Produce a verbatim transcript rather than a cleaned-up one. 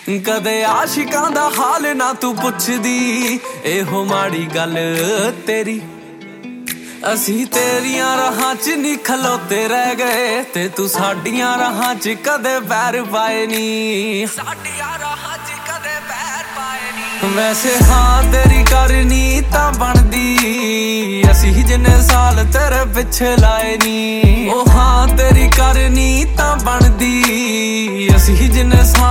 कदे आशिकां दा हाल ना तू पुछदी, एहो माड़ी गल तेरी। असी तेरियां राहां च नी खलोते रह गए, ते तू साडियां राहां च कदे पैर पाए नी। साडियां राहां च कदे पैर पाए नी। वैसे हाँ तेरी करनी तां बनदी, असी जिन्ने साल तेरे पिछे लाए नी। ओ हाँ तेरी करनी तां बनदी, असी जिन्ने साल